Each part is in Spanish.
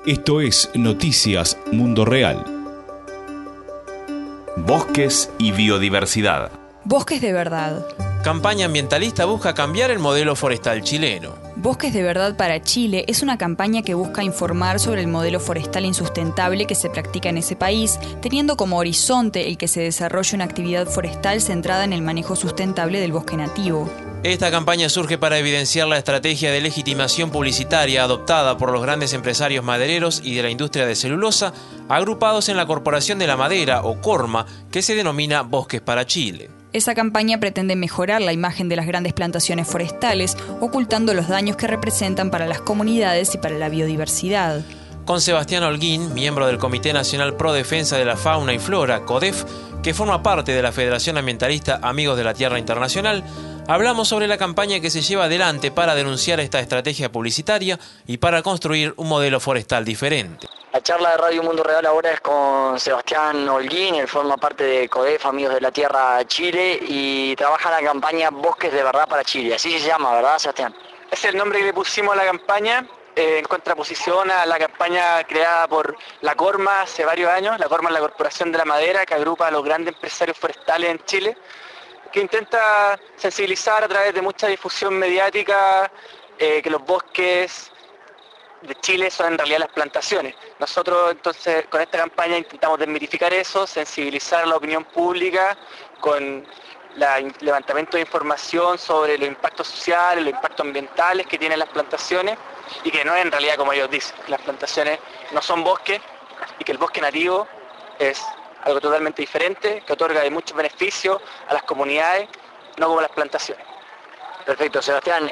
Esto es Noticias Mundo Real. Bosques y biodiversidad. Bosques de verdad. Campaña ambientalista busca cambiar el modelo forestal chileno. Bosques de verdad para Chile es una campaña que busca informar sobre el modelo forestal insustentable que se practica en ese país, teniendo como horizonte el que se desarrolle una actividad forestal centrada en el manejo sustentable del bosque nativo. Esta campaña surge para evidenciar la estrategia de legitimación publicitaria adoptada por los grandes empresarios madereros y de la industria de celulosa, agrupados en la Corporación de la Madera, o CORMA, que se denomina Bosques para Chile. Esa campaña pretende mejorar la imagen de las grandes plantaciones forestales, ocultando los daños que representan para las comunidades y para la biodiversidad. Con Sebastián Holguín, miembro del Comité Nacional Pro Defensa de la Fauna y Flora, CODEF, que forma parte de la Federación Ambientalista Amigos de la Tierra Internacional, hablamos sobre la campaña que se lleva adelante para denunciar esta estrategia publicitaria y para construir un modelo forestal diferente. La charla de Radio Mundo Real ahora es con Sebastián Holguín, él forma parte de CODEF, Amigos de la Tierra Chile, y trabaja en la campaña Bosques de Verdad para Chile. Así se llama, ¿verdad, Sebastián? Es el nombre que le pusimos a la campaña, en contraposición a la campaña creada por la CORMA hace varios años. La CORMA es la Corporación de la Madera, que agrupa a los grandes empresarios forestales en Chile, que intenta sensibilizar a través de mucha difusión mediática que los bosques de Chile son en realidad las plantaciones. Nosotros entonces con esta campaña intentamos desmitificar eso, sensibilizar a la opinión pública con el levantamiento de información sobre los impactos sociales, los impactos ambientales que tienen las plantaciones, y que no es en realidad como ellos dicen, que las plantaciones no son bosques y que el bosque nativo es algo totalmente diferente, que otorga de muchos beneficios a las comunidades, no como las plantaciones. Perfecto, Sebastián.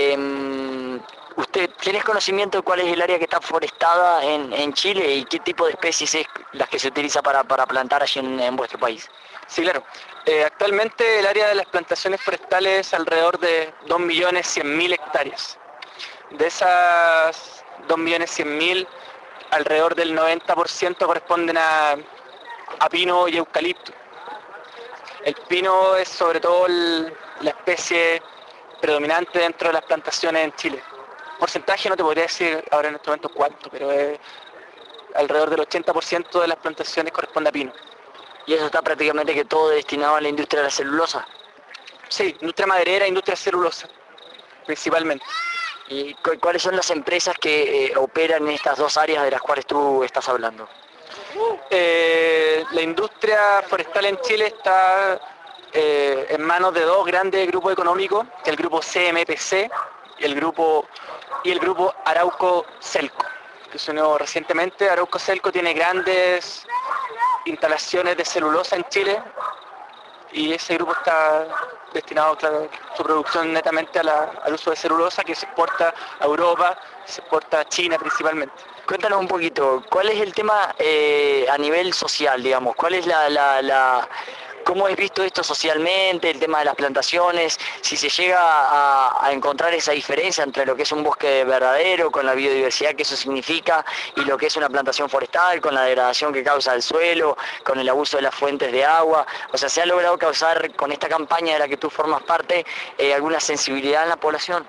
¿Usted tiene conocimiento de cuál es el área que está forestada en Chile y qué tipo de especies es las que se utiliza para plantar allí en vuestro país? Sí, claro. Actualmente el área de las plantaciones forestales es alrededor de 2.100.000 hectáreas. De esas 2.100.000, alrededor del 90% corresponden a pino y eucalipto. El pino es sobre todo la especie predominante dentro de las plantaciones en Chile. Porcentaje no te podría decir ahora en este momento cuánto, pero alrededor del 80% de las plantaciones corresponde a pino. ¿Y eso está prácticamente que todo destinado a la industria de la celulosa? Sí, industria maderera, industria celulosa, principalmente. ¿Y cuáles son las empresas que operan en estas dos áreas de las cuales tú estás hablando? La industria forestal en Chile está en manos de dos grandes grupos económicos, que es el grupo CMPC y el grupo Arauco Celco, que se unió recientemente. Arauco Celco tiene grandes instalaciones de celulosa en Chile y ese grupo está destinado, claro, su producción netamente al uso de celulosa, que se exporta a Europa, se exporta a China principalmente. Cuéntanos un poquito, ¿cuál es el tema a nivel social, digamos? ¿Cuál es cómo es visto esto socialmente, el tema de las plantaciones? Si se llega a encontrar esa diferencia entre lo que es un bosque verdadero, con la biodiversidad que eso significa, y lo que es una plantación forestal, con la degradación que causa el suelo, con el abuso de las fuentes de agua. O sea, ¿se ha logrado causar con esta campaña de la que tú formas parte alguna sensibilidad en la población?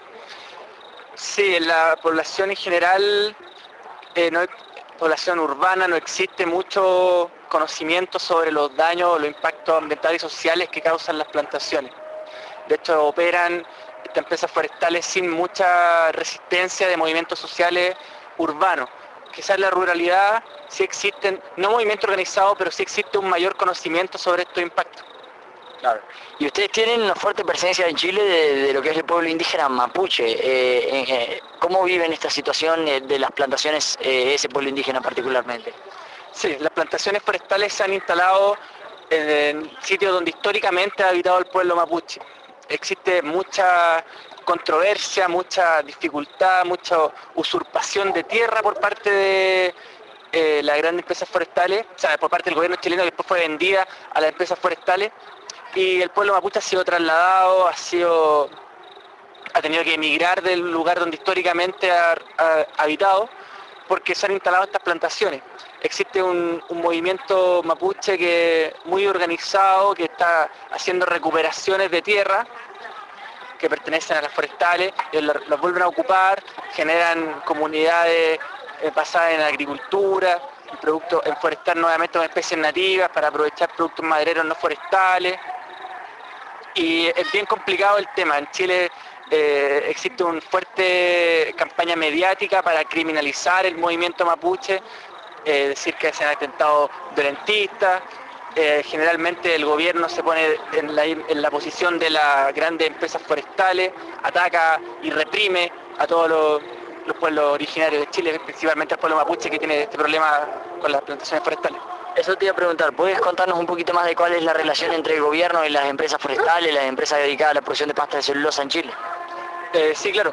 Sí, en la población en general, población urbana, no existe mucho conocimiento sobre los daños, los impactos ambientales y sociales que causan las plantaciones. De hecho, operan estas empresas forestales sin mucha resistencia de movimientos sociales urbanos. Quizás en la ruralidad sí existen, no movimiento organizado, pero sí existe un mayor conocimiento sobre estos impactos. Claro. Y ustedes tienen una fuerte presencia en Chile de lo que es el pueblo indígena mapuche. ¿Cómo viven esta situación de las plantaciones ese pueblo indígena particularmente? Sí, las plantaciones forestales se han instalado en sitios donde históricamente ha habitado el pueblo mapuche. Existe mucha controversia, mucha dificultad, mucha usurpación de tierra por parte de las grandes empresas forestales, o sea, por parte del gobierno chileno, que después fue vendida a las empresas forestales, y el pueblo mapuche ha sido trasladado, ha tenido que emigrar del lugar donde históricamente ha habitado, porque se han instalado estas plantaciones. Existe un movimiento mapuche que muy organizado, que está haciendo recuperaciones de tierra que pertenecen a las forestales, y las vuelven a ocupar, generan comunidades basada en agricultura, en forestar nuevamente con especies nativas para aprovechar productos madereros no forestales. Y es bien complicado el tema. En Chile existe una fuerte campaña mediática para criminalizar el movimiento mapuche, decir que se han atentado violentistas. Generalmente el gobierno se pone en la posición de las grandes empresas forestales, ataca y reprime a todos los pueblos originarios de Chile, principalmente al pueblo mapuche que tiene este problema con las plantaciones forestales. Eso te iba a preguntar, ¿puedes contarnos un poquito más de cuál es la relación entre el gobierno y las empresas forestales, las empresas dedicadas a la producción de pasta de celulosa en Chile? Sí, claro.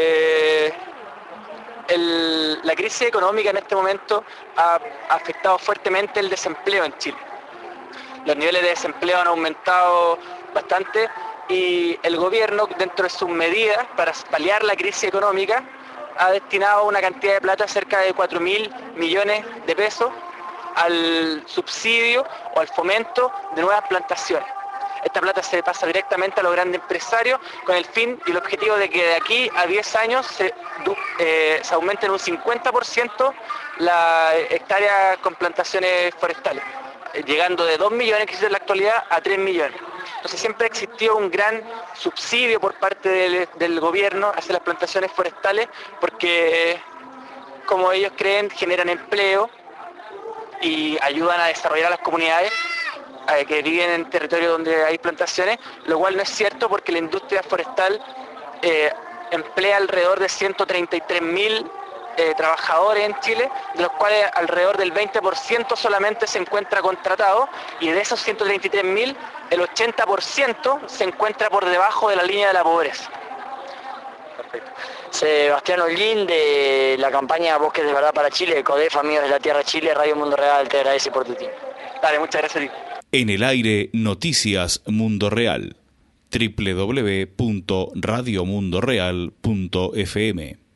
La crisis económica en este momento ha afectado fuertemente el desempleo en Chile. Los niveles de desempleo han aumentado bastante y el gobierno, dentro de sus medidas para paliar la crisis económica, ha destinado una cantidad de plata, cerca de 4.000 millones de pesos, al subsidio o al fomento de nuevas plantaciones. Esta plata se pasa directamente a los grandes empresarios con el fin y el objetivo de que de aquí a 10 años se aumente en un 50% la hectárea con plantaciones forestales, llegando de 2 millones que existe en la actualidad a 3 millones. Entonces siempre existió un gran subsidio por parte del gobierno hacia las plantaciones forestales porque, como ellos creen, generan empleo y ayudan a desarrollar a las comunidades que viven en territorios donde hay plantaciones, lo cual no es cierto porque la industria forestal emplea alrededor de 133.000 trabajadores en Chile, de los cuales alrededor del 20% solamente se encuentra contratado, y de esos 133.000, el 80% se encuentra por debajo de la línea de la pobreza. Perfecto. Sebastián Holguín, de la campaña Bosques de Verdad para Chile, CODEF, Amigos de la Tierra Chile, Radio Mundo Real, te agradece por tu tiempo. Dale, muchas gracias a ti. En el aire, Noticias Mundo Real. www.radiomundoreal.fm